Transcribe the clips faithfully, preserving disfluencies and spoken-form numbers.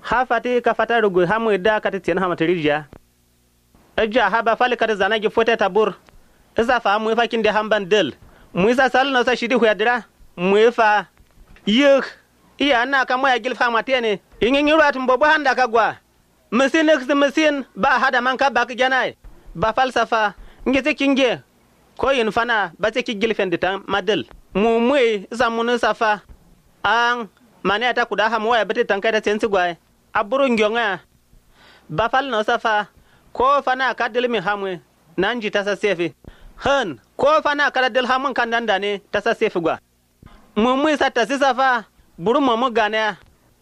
ha fati ka fata rugu ha mu da ka tien ha matirija aja ha ba fali ka zana gi fote tabur isa fa mu fa kin de hamban del mu isa sal no sa shidi huyadira mu fa yek iya na ka moya gil fa matene ingin ruat mbobo handa ka gwa mesin ex mesin ba hada man ka bak janai ba falsafa ngete kinge ko yin fana ba te ki gil fendita madel mu mu isa mun safa an mane ta kuda ha moya bete tanka da sensi gwa aburu ngyonga ba fal no safa ko fana ka del mi hamwe nanji ta sa sefi han ko fana ka del hamun kan danda ne ta sa sefi gwa mu mu sa ta safa buru mu mu gane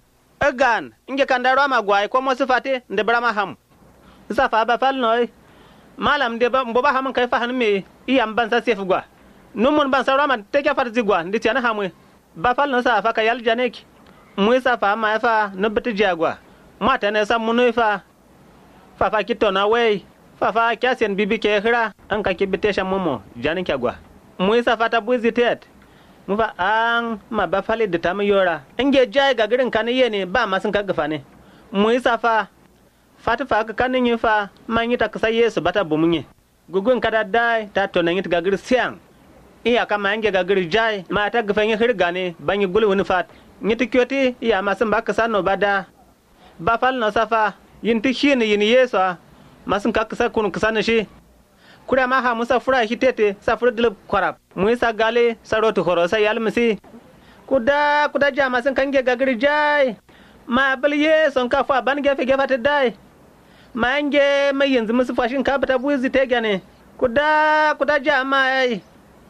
agan inge kandaro ma gwai ko mo sifate nde brama ham safa ba fal noy malam de ba mbo ba ham kai fa han me iyam ban sa sefu gwa numun ban sa rama te ka farzi gwa ndi tiana hamwe ba fal no safa ka yal janeki mu safa ma fa no beti jagwa mata ne sa munu fa fa fa kitona wei fa fa kyasen bibi ke hira an ka kibite shan momo janin kyagwa mu safa ta buzitet mu fa an ma ba fale da ta yora inge jai ga girin kan yene ba ma sun kaga fa ne mu isa fa fatu fa ka kanin yin fa man yi ta kasa yesu bata bumunye gugun kada dai ta tonan yi ga gir siang iya kama inge ga gir jai ma ta gafan yi hirga ne ban yi gulu wani fat ni tikyoti iya ma sun ba ka sano bada ba fal no safa yin ti shine yin yesu ma sun ka kasa kun kasa ne shi kura ma ha musa fura hitete sa fura dil kwarap mu isa gale sarotu horo sai yalmisi kuda kuda jama sun kange gagri jai ma balye son ka fa ban gefe gefe ta dai ma ange mai yanzu musu fashin ka bata buzi te gane kuda kuda jama ai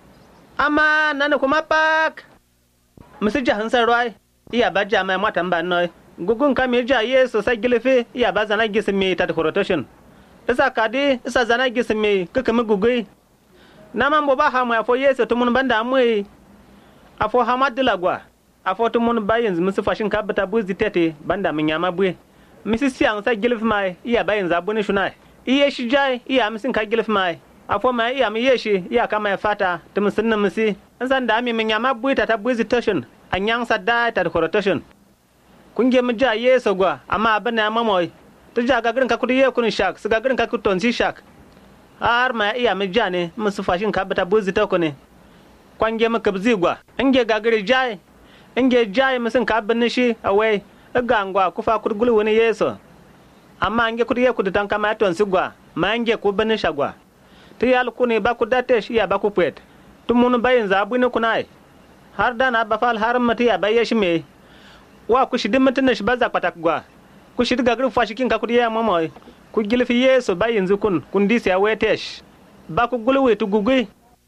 amma nan kuma pak musu jahan sarwai iya ba jama matan ban noi gugun ka me ja yeso sai gilefe iya ba zana gismi ta horotoshin isa kadi isa zana gismi kaka mi gugui naman bo ba ha mu afo yeso tumun banda mu afo hamadila gwa afo tumun bayin musu fashin ka bata buzi tete banda min yama buye misi siang sa gilif mai iya bayin zabuni shunai iye shi jai iya misin ka gilif mai afo mai iya mi yeshi iya kama ya fata tum sunna misi san da mi min yama buye ta ta buzi tashin anyang sadda ta rotation kunge mu ja yeso gwa amma abana mamoy to ja gagarin ka kudi ye kun shak su gagarin ka kuton si shak har ma iya mi jane musu fashin ka bata buzi ta kone kwange mu kabzi gwa inge gagari jai inge jai musun ka bin shi awai gangwa kufa kurgulu wani yeso amma inge kudi ye kudi tan kama ton si gwa ma inge ku bin shagwa to yal kuni ba ku date shi ya ba ku pet tumun bayin zabu ne kunai har dana ba fal har mati ya baye shi me wa ku shidin mutun shi ba za patak gwa ku shidi gagri fashikin ka kudi ya mamoy ku gilfi yeso ba yanzu kun kun disi ya wetesh ba ku gulwe tu gugui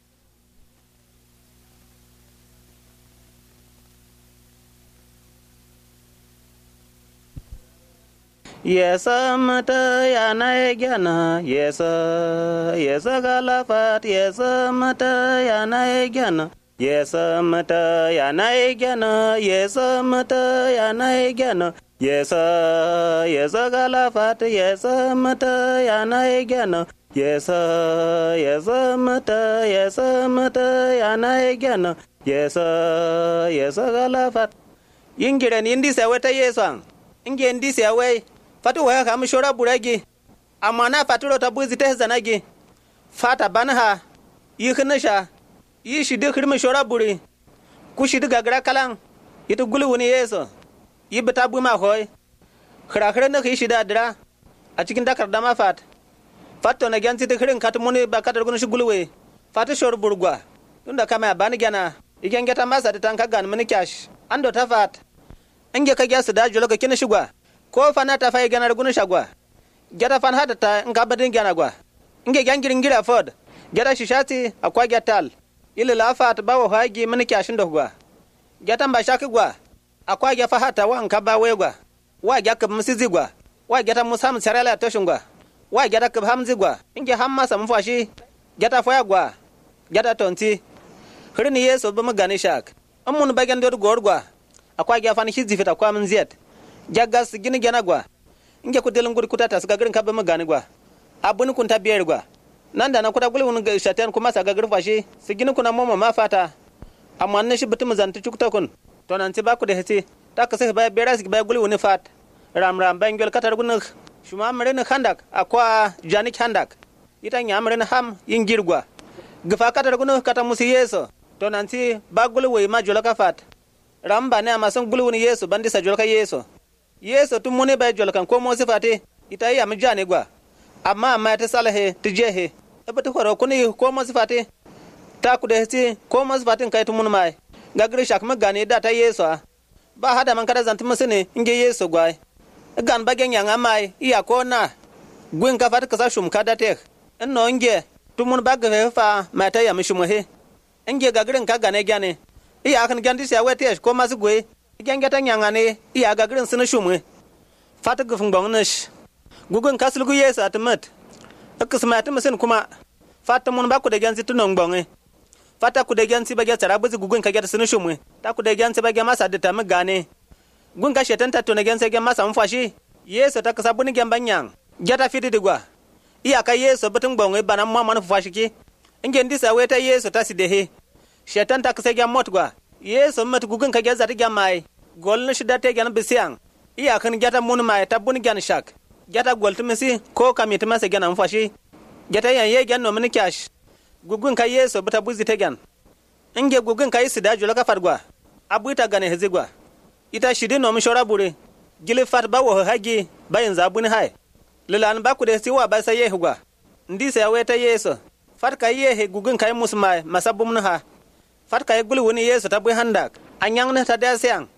yesa mata ya na gyana yesa yesa galafat yesa mata ya na gyana yesa mata ya na gyana yesa mata ya na gyana yesa yesa galafat yesa mata ya na gyana yesa yesa mata yesa mata ya na gyana yesa yesa galafat yingiren indi sawe ta yesan inge indi sawe fatu wa kam shora buragi amma na faturo ta buzi ta zanagi fata banha yikhnasha yi shi duk hirmi shora buri ku shi daga gara kalan ita gulwuni yeso yi bata bu ma hoy khira-khira na shi da dira a cikin dakar da ma fat fatto na gyanti ta khirin kat muni ba kadar gun shi gulwe fata shor burgwa tunda kama ba ni gana igen geta masa ta tanka gan muni kyash ando ta fat inge ka gyasu da jolo ka kin shigwa ko fana ta fay ganar gun shagwa geta fan hada ta in ka badin gana gwa inge gangirin gira fod geta shishati akwa getal ile la fat ba wa hagi muni kyashin da gwa geta ba shaki gwa akwa ge fa hata wa in ka ba we gwa wa ge ka musizi gwa wa geta musam sarala to shungwa wa geta ka hamzi gwa inge hamma sam fashi geta fa gwa geta tonti khirini yeso ba magani shak amun bagan do gor gwa akwa ge fa ni hizi fita kwa mun ziyat jagas gini gena gwa inge ku delun gud kutata su gagarin ka ba magani gwa abun kun ta biyar gwa nan da nan kuda gulun ga shatan kuma sa gagarin fashi su gini kuna mama ma fata amma ne shi bitum zanta cukta kun to nan ti ba ku da hati ta ka sai ba bera su ba gulun fat ram ram bangel katar gun shuma amre ne khandak akwa jani khandak ita nyamre ne ham yingirgwa gfa katar gun kata musi yeso to nanti bagul we ma jolaka fat ramba ne amasan gulwuni yeso bandi sa jolaka yeso yeso tumune ba jolkan ko mo sifate ita ya mi jani gwa amma amma ta salahe tijehe ebata horo kuni ko mo sifate ta ku de ti ko mo sifatin kai tumun mai gagri shak magane da ta yeso ba hada man kada zanti musene inge yeso gwai gan bagen yanga mai iya ko na gwin ka fat ka sa shum kada tek enno inge tumun bagge fa mata ya mi shumuhe inge gagrin ka gane gane iya kan gandi sai wete ko masu gwe genge ta yanga ne iya gagrin sunu shumwe fata gufun bongnish gugun kasulgu yeso atmat akasmata musin kuma fata mun ba ku da gansi tunon bonge fata ku da gansi ba ga tsara buzi gugun ka ga sunu shumwe ta ku da gansi ba ga masa da ta magane gun ka shetan ta to na gansi ga masa mun fashi yeso ta kasa buni gemban yang gata fiti digwa iya ka yeso butun bonge banan ma man fashi ki inge ndi sa weta yeso ta sidehe shetan ta kasa ga motgwa yeso mat gugun ka ga zata ga mai golni shida te ga bisiyan iya kan gata mun mai ta buni gan shak gata goltumisi ko kamita masa ga nan fashi gata yan ye ga no mun kyash gugun ka yeso buta buzi te gan inge gugun ka isi da jula ka fargwa abuita gane hezigwa ita shidi no mun shora bure gili fat ba wo hagi bayin zabuni hai lilan ba ku de siwa ba sai yehugwa ndi sai weta yeso fat ka yehe gugun ka musmai masabum ha fat ka gulu woni yeso ta bu handak anyang na ta da siang